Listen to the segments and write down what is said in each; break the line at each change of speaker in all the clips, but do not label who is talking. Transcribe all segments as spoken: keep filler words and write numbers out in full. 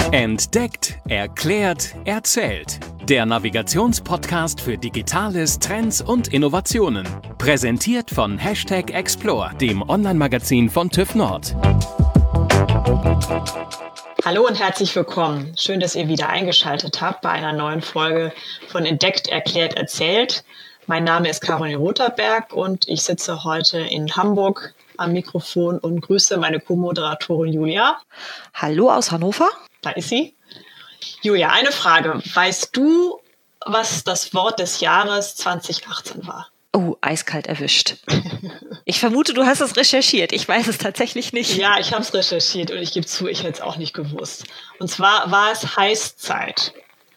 Entdeckt, erklärt, erzählt. Der Navigationspodcast für Digitales, Trends und Innovationen. Präsentiert von Hashtag Explore, dem Online-Magazin von TÜV Nord.
Hallo und herzlich willkommen. Schön, dass ihr wieder eingeschaltet habt bei einer neuen Folge von Entdeckt, erklärt, erzählt. Mein Name ist Caroline Rotherberg und ich sitze heute in Hamburg am Mikrofon und grüße meine Co-Moderatorin Julia.
Hallo aus Hannover.
Da ist sie. Julia, eine Frage. Weißt du, was das Wort des Jahres zwanzig achtzehn war?
Oh, eiskalt erwischt. Ich vermute, du hast es recherchiert. Ich weiß es tatsächlich nicht.
Ja, ich habe es recherchiert und ich gebe zu, ich hätte es auch nicht gewusst. Und zwar war es Heißzeit.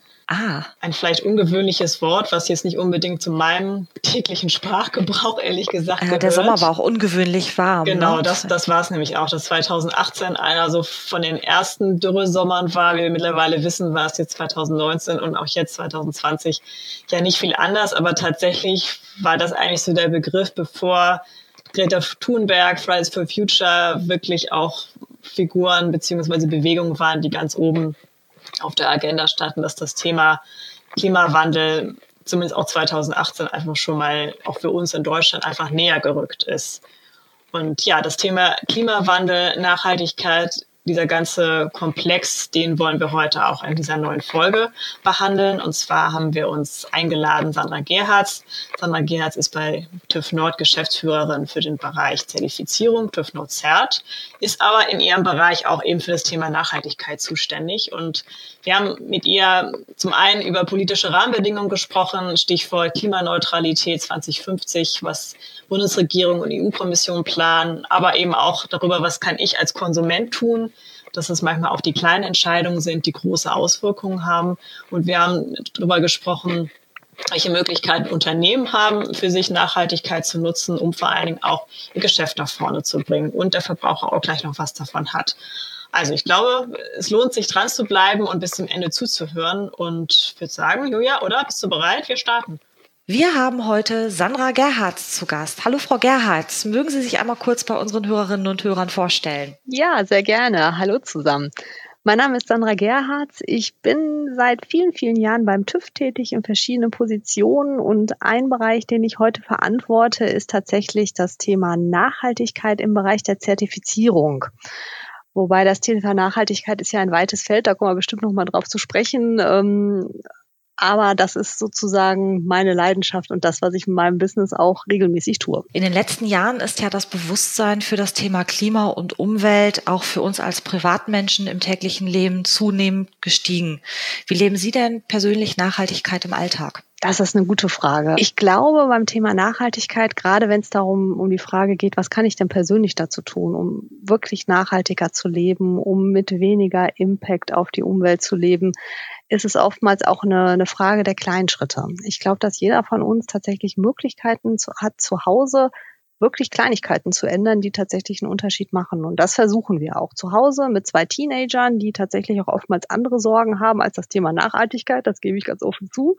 Ah.
Ein vielleicht ungewöhnliches Wort, was jetzt nicht unbedingt zu meinem täglichen Sprachgebrauch, ehrlich gesagt,
Ja,
gehört.
der Sommer war auch ungewöhnlich warm.
Genau,
ne?
das, das war es nämlich auch, dass zwanzig achtzehn einer so von den ersten Dürresommern war. Wie wir mittlerweile wissen, war es jetzt zwanzig neunzehn und auch jetzt zwanzig zwanzig ja nicht viel anders. Aber tatsächlich war das eigentlich so der Begriff, bevor Greta Thunberg, Fridays for Future wirklich auch Figuren bzw. Bewegungen waren, die ganz oben auf der Agenda standen, dass das Thema Klimawandel zumindest auch zwanzig achtzehn einfach schon mal auch für uns in Deutschland einfach näher gerückt ist. Und ja, das Thema Klimawandel, Nachhaltigkeit, dieser ganze Komplex, den wollen wir heute auch in dieser neuen Folge behandeln. Und zwar haben wir uns eingeladen Sandra Gerhards. Sandra Gerhards ist bei TÜV Nord Geschäftsführerin für den Bereich Zertifizierung, TÜV Nord Cert, ist aber in ihrem Bereich auch eben für das Thema Nachhaltigkeit zuständig. Und wir haben mit ihr zum einen über politische Rahmenbedingungen gesprochen, Stichwort Klimaneutralität zwanzig fünfzig, was Bundesregierung und E U-Kommission planen, aber eben auch darüber, was kann ich als Konsument tun, dass es manchmal auch die kleinen Entscheidungen sind, die große Auswirkungen haben. Und wir haben darüber gesprochen, welche Möglichkeiten Unternehmen haben, für sich Nachhaltigkeit zu nutzen, um vor allen Dingen auch ihr Geschäft nach vorne zu bringen und der Verbraucher auch gleich noch was davon hat. Also ich glaube, es lohnt sich dran zu bleiben und bis zum Ende zuzuhören. Und ich würde sagen, Julia, oder? Bist du bereit? Wir starten.
Wir haben heute Sandra Gerhards zu Gast. Hallo Frau Gerhards, mögen Sie sich einmal kurz bei unseren Hörerinnen und Hörern vorstellen?
Ja, sehr gerne. Hallo zusammen. Mein Name ist Sandra Gerhards. Ich bin seit vielen, vielen Jahren beim TÜV tätig in verschiedenen Positionen und ein Bereich, den ich heute verantworte, ist tatsächlich das Thema Nachhaltigkeit im Bereich der Zertifizierung. Wobei das Thema Nachhaltigkeit ist ja ein weites Feld, da kommen wir bestimmt noch mal drauf zu sprechen. Ähm, Aber das ist sozusagen meine Leidenschaft und das, was ich in meinem Business auch regelmäßig tue.
In den letzten Jahren ist ja das Bewusstsein für das Thema Klima und Umwelt auch für uns als Privatmenschen im täglichen Leben zunehmend gestiegen. Wie leben Sie denn persönlich Nachhaltigkeit im Alltag?
Das ist eine gute Frage. Ich glaube, beim Thema Nachhaltigkeit, gerade wenn es darum um die Frage geht, was kann ich denn persönlich dazu tun, um wirklich nachhaltiger zu leben, um mit weniger Impact auf die Umwelt zu leben, ist es oftmals auch eine, eine Frage der kleinen Schritte. Ich glaube, dass jeder von uns tatsächlich Möglichkeiten zu, hat, zu Hause wirklich Kleinigkeiten zu ändern, die tatsächlich einen Unterschied machen. Und das versuchen wir auch zu Hause mit zwei Teenagern, die tatsächlich auch oftmals andere Sorgen haben als das Thema Nachhaltigkeit. Das gebe ich ganz offen zu.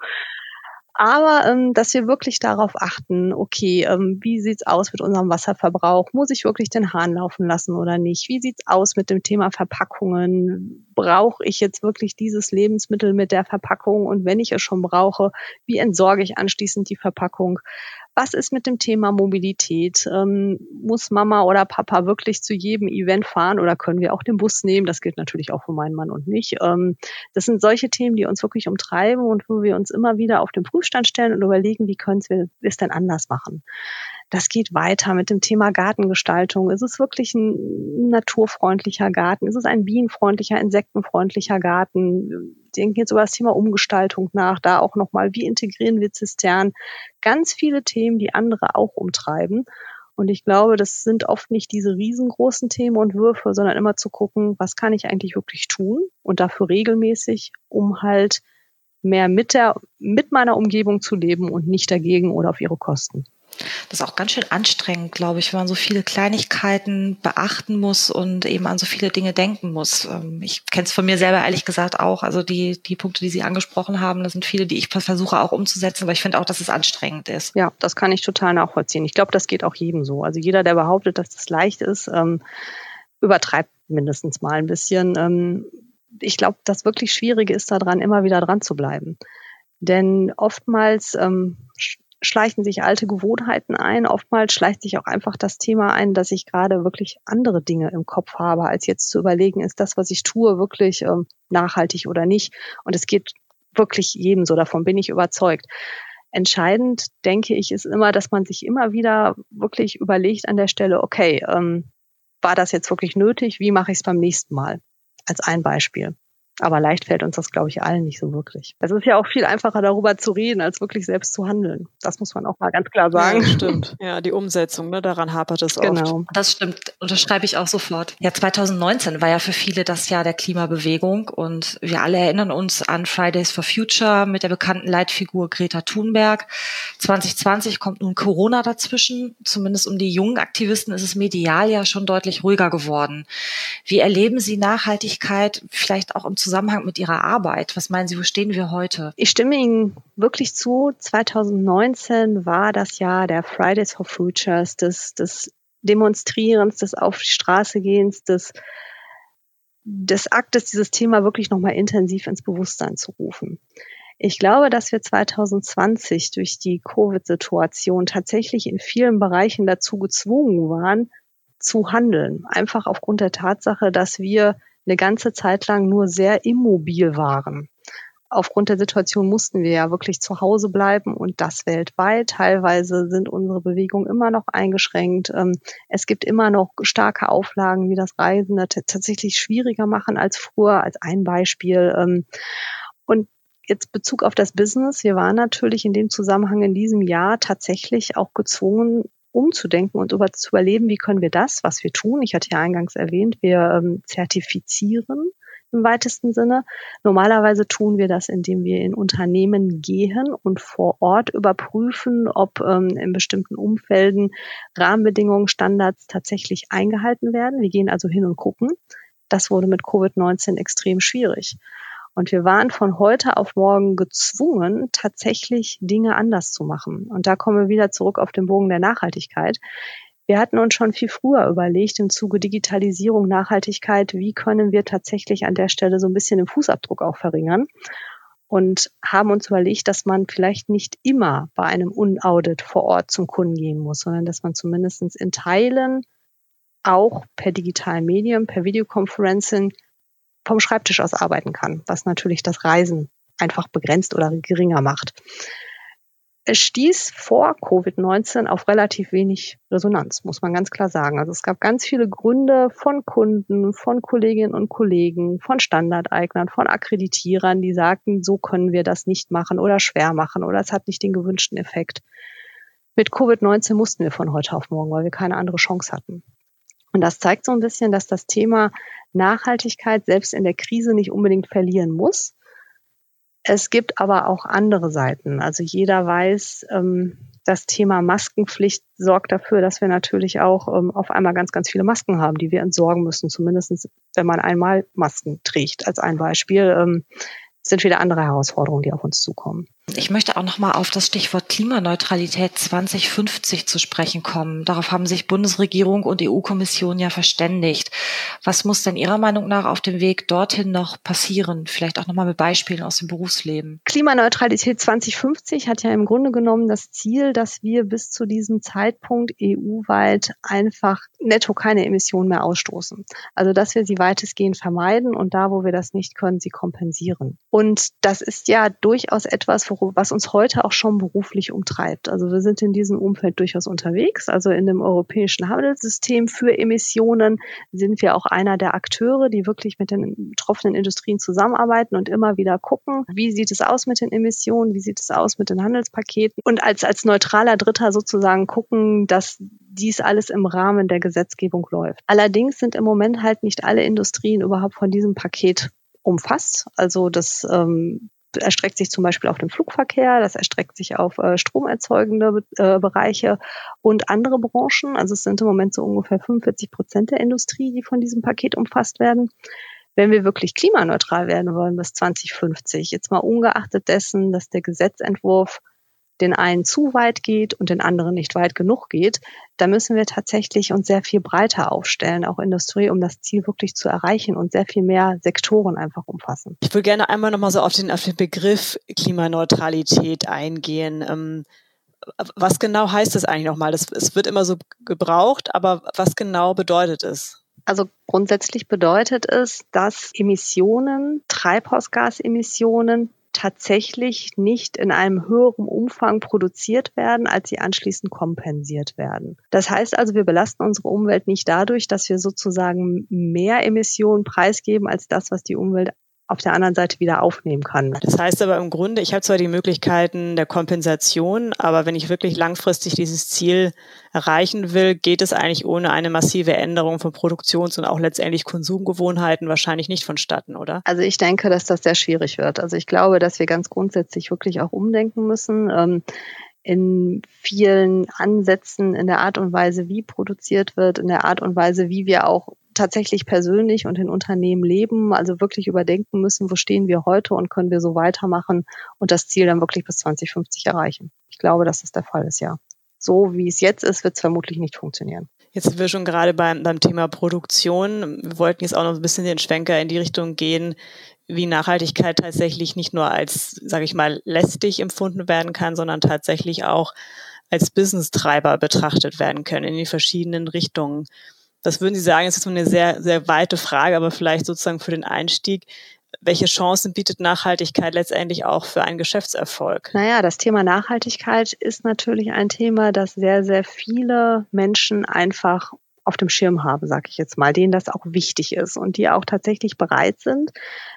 Aber ähm, dass wir wirklich darauf achten, okay, ähm, wie sieht's aus mit unserem Wasserverbrauch? Muss ich wirklich den Hahn laufen lassen oder nicht? Wie sieht's aus mit dem Thema Verpackungen? Brauche ich jetzt wirklich dieses Lebensmittel mit der Verpackung? Und wenn ich es schon brauche, wie entsorge ich anschließend die Verpackung? Was ist mit dem Thema Mobilität? Ähm, muss Mama oder Papa wirklich zu jedem Event fahren oder können wir auch den Bus nehmen? Das gilt natürlich auch für meinen Mann und mich. Ähm, das sind solche Themen, die uns wirklich umtreiben und wo wir uns immer wieder auf den Prüfstand stellen und überlegen, wie können wir es denn anders machen. Das geht weiter mit dem Thema Gartengestaltung. Ist es wirklich ein naturfreundlicher Garten? Ist es ein bienenfreundlicher, insektenfreundlicher Garten? Wir denken jetzt über das Thema Umgestaltung nach, da auch nochmal, wie integrieren wir Zisternen? Ganz viele Themen, die andere auch umtreiben. Und ich glaube, das sind oft nicht diese riesengroßen Themen und Würfe, sondern immer zu gucken, was kann ich eigentlich wirklich tun? Und dafür regelmäßig, um halt mehr mit der, mit meiner Umgebung zu leben und nicht dagegen oder auf ihre Kosten.
Das ist auch ganz schön anstrengend, glaube ich, wenn man so viele Kleinigkeiten beachten muss und eben an so viele Dinge denken muss. Ich kenne es von mir selber ehrlich gesagt auch. Also die die Punkte, die Sie angesprochen haben, das sind viele, die ich versuche auch umzusetzen, aber ich finde auch, dass es anstrengend ist.
Ja, das kann ich total nachvollziehen. Ich glaube, das geht auch jedem so. Also jeder, der behauptet, dass das leicht ist, ähm, übertreibt mindestens mal ein bisschen. Ähm, ich glaube, das wirklich Schwierige ist daran, immer wieder dran zu bleiben. Denn oftmals ähm, schleichen sich alte Gewohnheiten ein. Oftmals schleicht sich auch einfach das Thema ein, dass ich gerade wirklich andere Dinge im Kopf habe, als jetzt zu überlegen, ist das, was ich tue, wirklich ähm, nachhaltig oder nicht. Und es geht wirklich jedem so, davon bin ich überzeugt. Entscheidend, denke ich, ist immer, dass man sich immer wieder wirklich überlegt an der Stelle, okay, ähm, war das jetzt wirklich nötig? Wie mache ich es beim nächsten Mal? Als ein Beispiel. Aber leicht fällt uns das, glaube ich, allen nicht so wirklich. Es ist ja auch viel einfacher, darüber zu reden, als wirklich selbst zu handeln. Das muss man auch mal ganz klar sagen.
Ja, stimmt. Ja, die Umsetzung, ne, daran hapert es oft.
Genau.
Das stimmt, unterschreibe ich auch sofort. Ja, zwanzig neunzehn war ja für viele das Jahr der Klimabewegung und wir alle erinnern uns an Fridays for Future mit der bekannten Leitfigur Greta Thunberg. zwanzig zwanzig kommt nun Corona dazwischen. Zumindest um die jungen Aktivisten ist es medial ja schon deutlich ruhiger geworden. Wie erleben Sie Nachhaltigkeit vielleicht auch im Zusammenhang mit Ihrer Arbeit? Was meinen Sie, wo stehen wir heute?
Ich stimme Ihnen wirklich zu. zwanzig neunzehn war das Jahr der Fridays for Futures, des, des Demonstrierens, des Auf die Straße gehens, des, des Aktes, dieses Thema wirklich nochmal intensiv ins Bewusstsein zu rufen. Ich glaube, dass wir zwanzig zwanzig durch die Covid-Situation tatsächlich in vielen Bereichen dazu gezwungen waren, zu handeln. Einfach aufgrund der Tatsache, dass wir eine ganze Zeit lang nur sehr immobil waren. Aufgrund der Situation mussten wir ja wirklich zu Hause bleiben und das weltweit. Teilweise sind unsere Bewegungen immer noch eingeschränkt. Es gibt immer noch starke Auflagen, die das Reisen tatsächlich schwieriger machen als früher, als ein Beispiel. Und jetzt Bezug auf das Business. Wir waren natürlich in dem Zusammenhang in diesem Jahr tatsächlich auch gezwungen, umzudenken und über, zu überleben, wie können wir das, was wir tun. Ich hatte ja eingangs erwähnt, wir ähm, zertifizieren im weitesten Sinne. Normalerweise tun wir das, indem wir in Unternehmen gehen und vor Ort überprüfen, ob ähm, in bestimmten Umfelden Rahmenbedingungen, Standards tatsächlich eingehalten werden. Wir gehen also hin und gucken. Das wurde mit Covid neunzehn extrem schwierig. Und wir waren von heute auf morgen gezwungen, tatsächlich Dinge anders zu machen. Und da kommen wir wieder zurück auf den Bogen der Nachhaltigkeit. Wir hatten uns schon viel früher überlegt, im Zuge Digitalisierung, Nachhaltigkeit, wie können wir tatsächlich an der Stelle so ein bisschen den Fußabdruck auch verringern. Und haben uns überlegt, dass man vielleicht nicht immer bei einem Unaudit vor Ort zum Kunden gehen muss, sondern dass man zumindest in Teilen auch per digitalen Medien, per Videokonferencing vom Schreibtisch aus arbeiten kann, was natürlich das Reisen einfach begrenzt oder geringer macht. Es stieß vor Covid neunzehn auf relativ wenig Resonanz, muss man ganz klar sagen. Also es gab ganz viele Gründe von Kunden, von Kolleginnen und Kollegen, von Standardeignern, von Akkreditierern, die sagten, so können wir das nicht machen oder schwer machen oder es hat nicht den gewünschten Effekt. Mit Covid neunzehn mussten wir von heute auf morgen, weil wir keine andere Chance hatten. Und das zeigt so ein bisschen, dass das Thema Nachhaltigkeit selbst in der Krise nicht unbedingt verlieren muss. Es gibt aber auch andere Seiten. Also jeder weiß, das Thema Maskenpflicht sorgt dafür, dass wir natürlich auch auf einmal ganz, ganz viele Masken haben, die wir entsorgen müssen. Zumindest wenn man einmal Masken trägt, als ein Beispiel. Sind wieder andere Herausforderungen, die auf uns zukommen.
Ich möchte auch noch mal auf das Stichwort Klimaneutralität zwanzig fünfzig zu sprechen kommen. Darauf haben sich Bundesregierung und E U-Kommission ja verständigt. Was muss denn Ihrer Meinung nach auf dem Weg dorthin noch passieren? Vielleicht auch noch mal mit Beispielen aus dem Berufsleben.
Klimaneutralität zwanzig fünfzig hat ja im Grunde genommen das Ziel, dass wir bis zu diesem Zeitpunkt E U-weit einfach netto keine Emissionen mehr ausstoßen. Also dass wir sie weitestgehend vermeiden und da, wo wir das nicht können, sie kompensieren. Und das ist ja durchaus etwas, was uns heute auch schon beruflich umtreibt. Also wir sind in diesem Umfeld durchaus unterwegs. Also in dem europäischen Handelssystem für Emissionen sind wir auch einer der Akteure, die wirklich mit den betroffenen Industrien zusammenarbeiten und immer wieder gucken, wie sieht es aus mit den Emissionen, wie sieht es aus mit den Handelspaketen und als, als neutraler Dritter sozusagen gucken, dass dies alles im Rahmen der Gesetzgebung läuft. Allerdings sind im Moment halt nicht alle Industrien überhaupt von diesem Paket umfasst. Also das ähm, erstreckt sich zum Beispiel auf den Flugverkehr, das erstreckt sich auf äh, stromerzeugende äh, Bereiche und andere Branchen. Also es sind im Moment so ungefähr fünfundvierzig Prozent der Industrie, die von diesem Paket umfasst werden. Wenn wir wirklich klimaneutral werden wollen bis zwanzig fünfzig, jetzt mal ungeachtet dessen, dass der Gesetzentwurf den einen zu weit geht und den anderen nicht weit genug geht, da müssen wir tatsächlich uns sehr viel breiter aufstellen, auch Industrie, um das Ziel wirklich zu erreichen und sehr viel mehr Sektoren einfach umfassen.
Ich würde gerne einmal nochmal so auf den, auf den Begriff Klimaneutralität eingehen. Ähm, was genau heißt das eigentlich nochmal? Das, es wird immer so gebraucht, aber was genau bedeutet es?
Also grundsätzlich bedeutet es, dass Emissionen, Treibhausgasemissionen tatsächlich nicht in einem höheren Umfang produziert werden, als sie anschließend kompensiert werden. Das heißt also, wir belasten unsere Umwelt nicht dadurch, dass wir sozusagen mehr Emissionen preisgeben, als das, was die Umwelt auf der anderen Seite wieder aufnehmen kann.
Das heißt aber im Grunde, ich habe zwar die Möglichkeiten der Kompensation, aber wenn ich wirklich langfristig dieses Ziel erreichen will, geht es eigentlich ohne eine massive Änderung von Produktions- und auch letztendlich Konsumgewohnheiten wahrscheinlich nicht vonstatten, oder?
Also ich denke, dass das sehr schwierig wird. Also ich glaube, dass wir ganz grundsätzlich wirklich auch umdenken müssen. Ähm, in vielen Ansätzen, in der Art und Weise, wie produziert wird, in der Art und Weise, wie wir auch tatsächlich persönlich und in Unternehmen leben, also wirklich überdenken müssen, wo stehen wir heute und können wir so weitermachen und das Ziel dann wirklich bis zwanzig fünfzig erreichen. Ich glaube, dass das der Fall ist, ja. So wie es jetzt ist, wird es vermutlich nicht funktionieren.
Jetzt sind wir schon gerade beim, beim Thema Produktion. Wir wollten jetzt auch noch ein bisschen den Schwenker in die Richtung gehen, wie Nachhaltigkeit tatsächlich nicht nur als, sage ich mal, lästig empfunden werden kann, sondern tatsächlich auch als Business-Treiber betrachtet werden können in die verschiedenen Richtungen. Das würden Sie sagen, das ist eine sehr, sehr weite Frage, aber vielleicht sozusagen für den Einstieg. Welche Chancen bietet Nachhaltigkeit letztendlich auch für einen Geschäftserfolg?
Naja, das Thema Nachhaltigkeit ist natürlich ein Thema, das sehr, sehr viele Menschen einfach auf dem Schirm haben, sage ich jetzt mal, denen das auch wichtig ist und die auch tatsächlich bereit sind,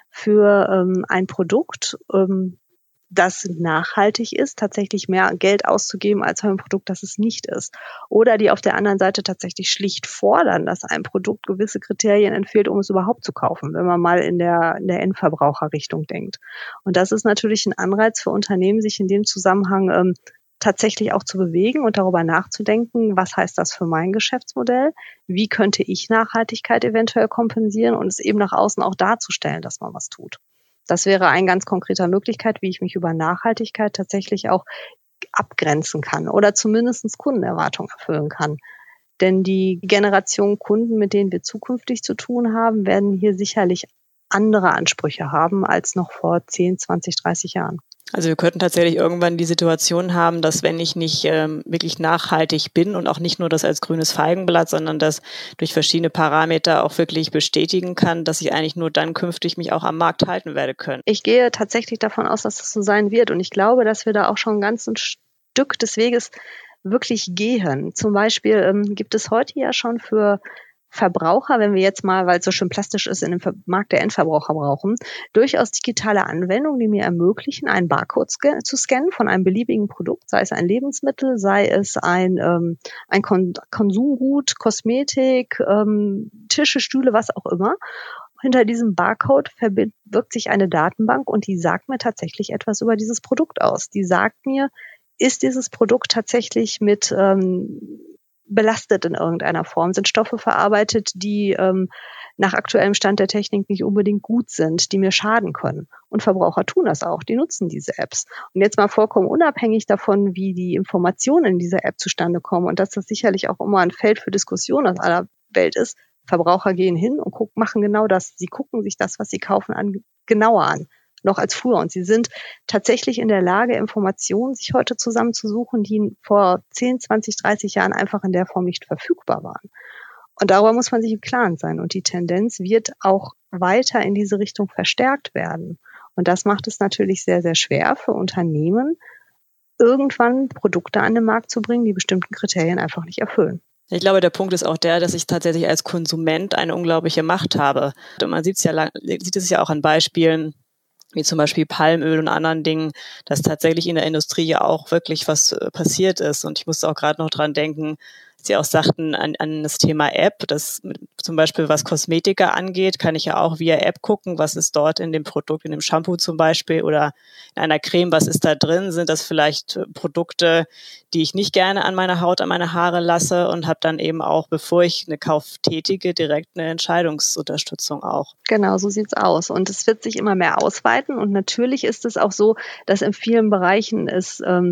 für ähm, ein Produkt, ähm, das nachhaltig ist, tatsächlich mehr Geld auszugeben als für ein Produkt, das es nicht ist. Oder die auf der anderen Seite tatsächlich schlicht fordern, dass ein Produkt gewisse Kriterien erfüllt, um es überhaupt zu kaufen, wenn man mal in der, in der Endverbraucherrichtung denkt. Und das ist natürlich ein Anreiz für Unternehmen, sich in dem Zusammenhang ähm, tatsächlich auch zu bewegen und darüber nachzudenken, was heißt das für mein Geschäftsmodell? Wie könnte ich Nachhaltigkeit eventuell kompensieren und es eben nach außen auch darzustellen, dass man was tut? Das wäre eine ganz konkrete Möglichkeit, wie ich mich über Nachhaltigkeit tatsächlich auch abgrenzen kann oder zumindest Kundenerwartungen erfüllen kann. Denn die Generation Kunden, mit denen wir zukünftig zu tun haben, werden hier sicherlich andere Ansprüche haben als noch vor zehn, zwanzig, dreißig Jahren.
Also wir könnten tatsächlich irgendwann die Situation haben, dass wenn ich nicht ähm, wirklich nachhaltig bin und auch nicht nur das als grünes Feigenblatt, sondern das durch verschiedene Parameter auch wirklich bestätigen kann, dass ich eigentlich nur dann künftig mich auch am Markt halten werde können.
Ich gehe tatsächlich davon aus, dass das so sein wird und ich glaube, dass wir da auch schon ein ganzes Stück des Weges wirklich gehen. Zum Beispiel ähm, gibt es heute ja schon für Verbraucher, wenn wir jetzt mal, weil es so schön plastisch ist, in dem Markt der Endverbraucher brauchen, durchaus digitale Anwendungen, die mir ermöglichen, einen Barcode scan- zu scannen von einem beliebigen Produkt, sei es ein Lebensmittel, sei es ein, ähm, ein Kon- Konsumgut, Kosmetik, ähm, Tische, Stühle, was auch immer. Hinter diesem Barcode verbirgt sich eine Datenbank und die sagt mir tatsächlich etwas über dieses Produkt aus. Die sagt mir, ist dieses Produkt tatsächlich mit ähm, belastet in irgendeiner Form, sind Stoffe verarbeitet, die ähm, nach aktuellem Stand der Technik nicht unbedingt gut sind, die mir schaden können. Und Verbraucher tun das auch, die nutzen diese Apps. Und jetzt mal vollkommen unabhängig davon, wie die Informationen in dieser App zustande kommen und dass das sicherlich auch immer ein Feld für Diskussion aus aller Welt ist, Verbraucher gehen hin und gucken, machen genau das. Sie gucken sich das, was sie kaufen, an, genauer an, noch als früher. Und sie sind tatsächlich in der Lage, Informationen sich heute zusammenzusuchen, die vor zehn, zwanzig, dreißig Jahren einfach in der Form nicht verfügbar waren. Und darüber muss man sich im Klaren sein. Und die Tendenz wird auch weiter in diese Richtung verstärkt werden. Und das macht es natürlich sehr, sehr schwer für Unternehmen, irgendwann Produkte an den Markt zu bringen, die bestimmten Kriterien einfach nicht erfüllen.
Ich glaube, der Punkt ist auch der, dass ich tatsächlich als Konsument eine unglaubliche Macht habe. Und man sieht es ja, sieht es ja auch an Beispielen, wie zum Beispiel Palmöl und anderen Dingen, dass tatsächlich in der Industrie ja auch wirklich was passiert ist. Und ich musste auch gerade noch dran denken, Sie auch sagten, an, an das Thema App, das zum Beispiel was Kosmetika angeht, kann ich ja auch via App gucken, was ist dort in dem Produkt, in dem Shampoo zum Beispiel oder in einer Creme, was ist da drin? Sind das vielleicht Produkte, die ich nicht gerne an meiner Haut, an meine Haare lasse und habe dann eben auch, bevor ich eine Kauf tätige, direkt eine Entscheidungsunterstützung auch.
Genau, so sieht's aus. Und es wird sich immer mehr ausweiten und natürlich ist es auch so, dass in vielen Bereichen es ähm,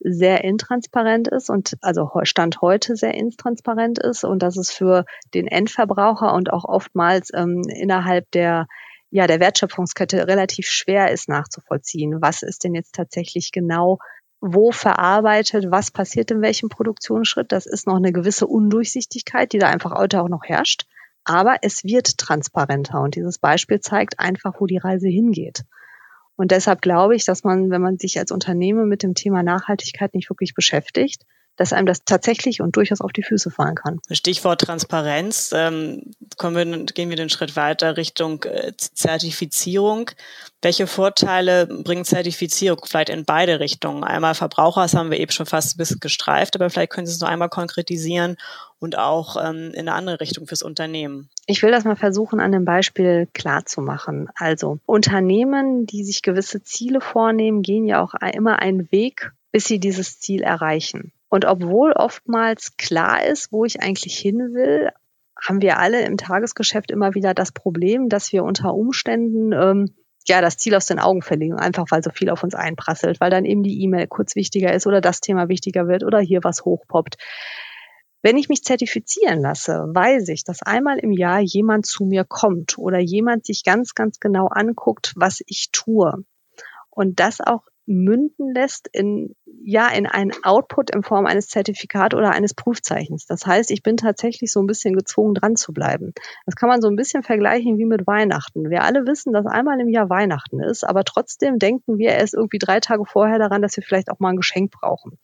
sehr intransparent ist und also Stand heute sehr intransparent ist und dass es für den Endverbraucher und auch oftmals ähm, innerhalb der ja der Wertschöpfungskette relativ schwer ist nachzuvollziehen. Was ist denn jetzt tatsächlich genau wo verarbeitet, was passiert in welchem Produktionsschritt? Das ist noch eine gewisse Undurchsichtigkeit, die da einfach heute auch noch herrscht. Aber es wird transparenter und dieses Beispiel zeigt einfach, wo die Reise hingeht. Und deshalb glaube ich, dass man, wenn man sich als Unternehmen mit dem Thema Nachhaltigkeit nicht wirklich beschäftigt, dass einem das tatsächlich und durchaus auf die Füße fallen kann.
Stichwort Transparenz. Ähm, kommen wir, gehen wir den Schritt weiter Richtung äh, Zertifizierung. Welche Vorteile bringt Zertifizierung vielleicht in beide Richtungen? Einmal Verbraucher, das haben wir eben schon fast ein bisschen gestreift, aber vielleicht können Sie es noch einmal konkretisieren und auch ähm, in eine andere Richtung fürs Unternehmen.
Ich will das mal versuchen, an dem Beispiel klar zu machen. Also Unternehmen, die sich gewisse Ziele vornehmen, gehen ja auch immer einen Weg, bis sie dieses Ziel erreichen. Und obwohl oftmals klar ist, wo ich eigentlich hin will, haben wir alle im Tagesgeschäft immer wieder das Problem, dass wir unter Umständen ähm, ja das Ziel aus den Augen verlieren, einfach weil so viel auf uns einprasselt, weil dann eben die E-Mail kurz wichtiger ist oder das Thema wichtiger wird oder hier was hochpoppt. Wenn ich mich zertifizieren lasse, weiß ich, dass einmal im Jahr jemand zu mir kommt oder jemand sich ganz, ganz genau anguckt, was ich tue. Und das auch münden lässt in, ja, in einen Output in Form eines Zertifikats oder eines Prüfzeichens. Das heißt, ich bin tatsächlich so ein bisschen gezwungen, dran zu bleiben. Das kann man so ein bisschen vergleichen wie mit Weihnachten. Wir alle wissen, dass einmal im Jahr Weihnachten ist, aber trotzdem denken wir erst irgendwie drei Tage vorher daran, dass wir vielleicht auch mal ein Geschenk brauchen.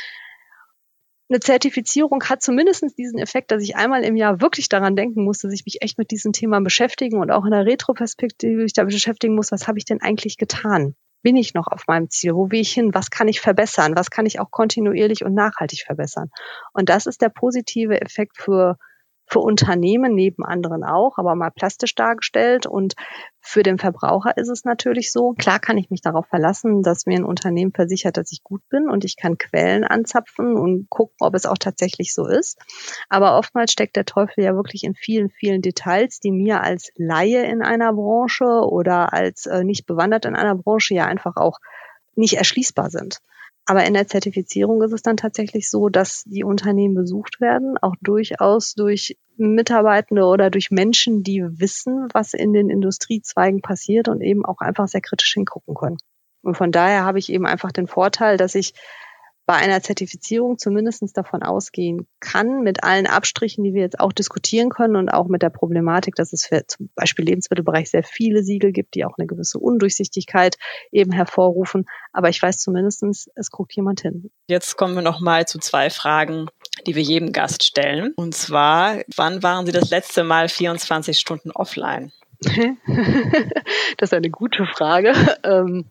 Eine Zertifizierung hat zumindest diesen Effekt, dass ich einmal im Jahr wirklich daran denken muss, dass ich mich echt mit diesen Themen beschäftigen und auch in der Retroperspektive mich da beschäftigen muss, was habe ich denn eigentlich getan? Bin ich noch auf meinem Ziel? Wo will ich hin? Was kann ich verbessern? Was kann ich auch kontinuierlich und nachhaltig verbessern? Und das ist der positive Effekt für für Unternehmen, neben anderen auch, aber mal plastisch dargestellt. Und für den Verbraucher ist es natürlich so, klar kann ich mich darauf verlassen, dass mir ein Unternehmen versichert, dass ich gut bin und ich kann Quellen anzapfen und gucken, ob es auch tatsächlich so ist. Aber oftmals steckt der Teufel ja wirklich in vielen, vielen Details, die mir als Laie in einer Branche oder als äh, nicht bewandert in einer Branche ja einfach auch nicht erschließbar sind. Aber in der Zertifizierung ist es dann tatsächlich so, dass die Unternehmen besucht werden, auch durchaus durch Mitarbeitende oder durch Menschen, die wissen, was in den Industriezweigen passiert und eben auch einfach sehr kritisch hingucken können. Und von daher habe ich eben einfach den Vorteil, dass ich bei einer Zertifizierung zumindest davon ausgehen kann, mit allen Abstrichen, die wir jetzt auch diskutieren können und auch mit der Problematik, dass es für zum Beispiel Lebensmittelbereich sehr viele Siegel gibt, die auch eine gewisse Undurchsichtigkeit eben hervorrufen. Aber ich weiß zumindest, es guckt jemand hin.
Jetzt kommen wir noch mal zu zwei Fragen, die wir jedem Gast stellen. Und zwar, wann waren Sie das letzte Mal vierundzwanzig Stunden offline?
Das ist eine gute Frage. Ähm,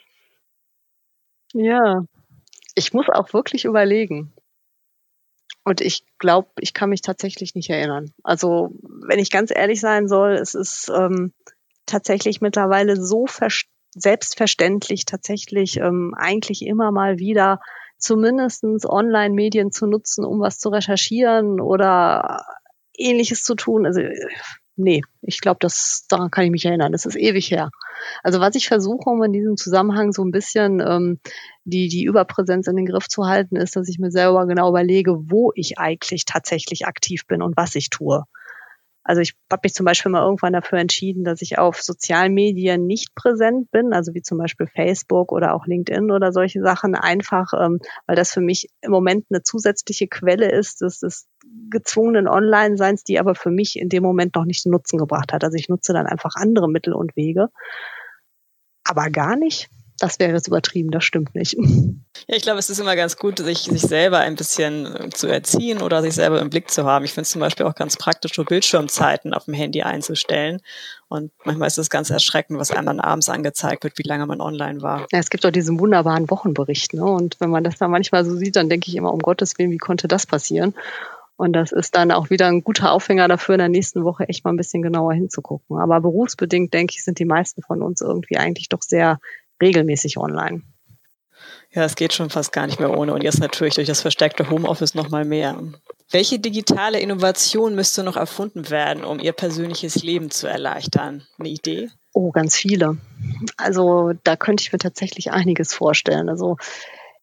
ja. Ich muss auch wirklich überlegen. Und ich glaube, ich kann mich tatsächlich nicht erinnern. Also, wenn ich ganz ehrlich sein soll, es ist ähm, tatsächlich mittlerweile so ver- selbstverständlich, tatsächlich ähm, eigentlich immer mal wieder zumindestens Online-Medien zu nutzen, um was zu recherchieren oder Ähnliches zu tun. Also, nee, ich glaube, das daran kann ich mich erinnern. Das ist ewig her. Also was ich versuche, um in diesem Zusammenhang so ein bisschen ähm, die die Überpräsenz in den Griff zu halten, ist, dass ich mir selber genau überlege, wo ich eigentlich tatsächlich aktiv bin und was ich tue. Also ich habe mich zum Beispiel mal irgendwann dafür entschieden, dass ich auf sozialen Medien nicht präsent bin, also wie zum Beispiel Facebook oder auch LinkedIn oder solche Sachen, einfach, ähm, weil das für mich im Moment eine zusätzliche Quelle ist des, des gezwungenen Online-Seins, die aber für mich in dem Moment noch nicht den Nutzen gebracht hat. Also ich nutze dann einfach andere Mittel und Wege, aber gar nicht. Das wäre jetzt übertrieben, das stimmt nicht.
Ja, ich glaube, es ist immer ganz gut, sich, sich selber ein bisschen zu erziehen oder sich selber im Blick zu haben. Ich finde es zum Beispiel auch ganz praktisch, so Bildschirmzeiten auf dem Handy einzustellen. Und manchmal ist es ganz erschreckend, was einem dann abends angezeigt wird, wie lange man online war.
Ja, es gibt auch diesen wunderbaren Wochenbericht, ne? Und wenn man das dann manchmal so sieht, dann denke ich immer, um Gottes Willen, wie konnte das passieren? Und das ist dann auch wieder ein guter Aufhänger dafür, in der nächsten Woche echt mal ein bisschen genauer hinzugucken. Aber berufsbedingt, denke ich, sind die meisten von uns irgendwie eigentlich doch sehr regelmäßig online.
Ja, es geht schon fast gar nicht mehr ohne. Und jetzt natürlich durch das verstärkte Homeoffice noch mal mehr. Welche digitale Innovation müsste noch erfunden werden, um Ihr persönliches Leben zu erleichtern? Eine Idee?
Oh, ganz viele. Also da könnte ich mir tatsächlich einiges vorstellen. Also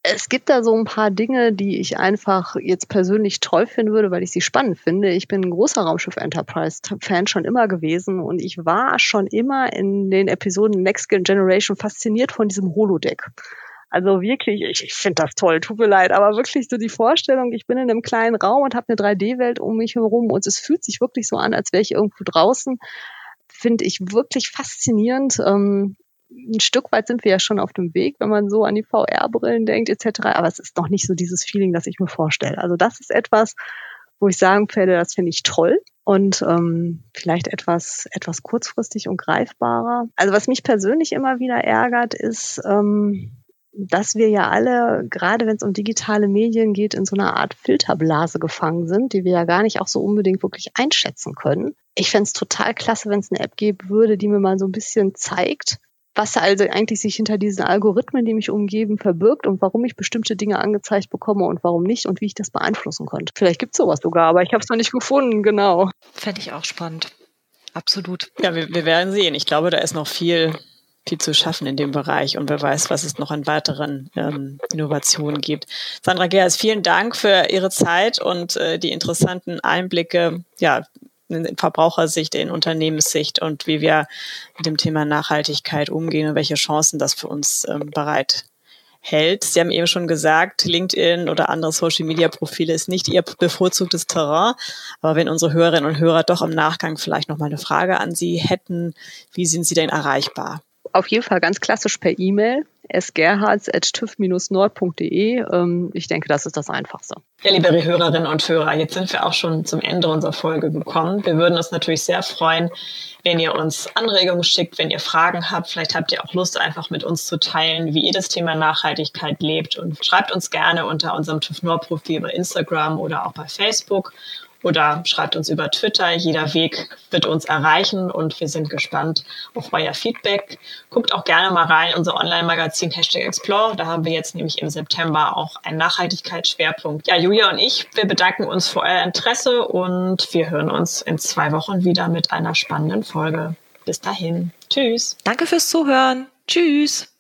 Es gibt da so ein paar Dinge, die ich einfach jetzt persönlich toll finden würde, weil ich sie spannend finde. Ich bin ein großer Raumschiff Enterprise-Fan schon immer gewesen und ich war schon immer in den Episoden Next Generation fasziniert von diesem Holodeck. Also wirklich, ich, ich finde das toll, tut mir leid, aber wirklich so die Vorstellung, ich bin in einem kleinen Raum und habe eine drei D Welt um mich herum und es fühlt sich wirklich so an, als wäre ich irgendwo draußen, finde ich wirklich faszinierend. Ähm, ein Stück weit sind wir ja schon auf dem Weg, wenn man so an die V R-Brillen denkt et cetera. Aber es ist noch nicht so dieses Feeling, das ich mir vorstelle. Also das ist etwas, wo ich sagen werde, das finde ich toll und ähm, vielleicht etwas etwas kurzfristig und greifbarer. Also was mich persönlich immer wieder ärgert, ist, ähm, dass wir ja alle, gerade wenn es um digitale Medien geht, in so einer Art Filterblase gefangen sind, die wir ja gar nicht auch so unbedingt wirklich einschätzen können. Ich fände es total klasse, wenn es eine App geben würde, die mir mal so ein bisschen zeigt, was also eigentlich sich hinter diesen Algorithmen, die mich umgeben, verbirgt und warum ich bestimmte Dinge angezeigt bekomme und warum nicht und wie ich das beeinflussen könnte. Vielleicht gibt es sowas sogar, aber ich habe es noch nicht gefunden, genau.
Fände ich auch spannend. Absolut.
Ja, wir, wir werden sehen. Ich glaube, da ist noch viel, viel zu schaffen in dem Bereich und wer weiß, was es noch an weiteren ähm, Innovationen gibt. Sandra Geers, vielen Dank für Ihre Zeit und äh, die interessanten Einblicke, ja, in Verbrauchersicht, in Unternehmenssicht und wie wir mit dem Thema Nachhaltigkeit umgehen und welche Chancen das für uns ähm, bereithält. Sie haben eben schon gesagt, LinkedIn oder andere Social-Media-Profile ist nicht Ihr bevorzugtes Terrain. Aber wenn unsere Hörerinnen und Hörer doch im Nachgang vielleicht noch mal eine Frage an Sie hätten, wie sind Sie denn erreichbar?
Auf jeden Fall ganz klassisch per E-Mail, s gerhards at tüv nord punkt de. Ich denke, das ist das Einfachste.
Ja, liebe Hörerinnen und Hörer, jetzt sind wir auch schon zum Ende unserer Folge gekommen. Wir würden uns natürlich sehr freuen, wenn ihr uns Anregungen schickt, wenn ihr Fragen habt. Vielleicht habt ihr auch Lust, einfach mit uns zu teilen, wie ihr das Thema Nachhaltigkeit lebt. Und schreibt uns gerne unter unserem TÜV Nord-Profil bei Instagram oder auch bei Facebook. Oder schreibt uns über Twitter. Jeder Weg wird uns erreichen und wir sind gespannt auf euer Feedback. Guckt auch gerne mal rein in unser Online-Magazin Hashtag Explore. Da haben wir jetzt nämlich im September auch einen Nachhaltigkeitsschwerpunkt. Ja, Julia und ich, wir bedanken uns für euer Interesse und wir hören uns in zwei Wochen wieder mit einer spannenden Folge. Bis dahin. Tschüss.
Danke fürs Zuhören. Tschüss.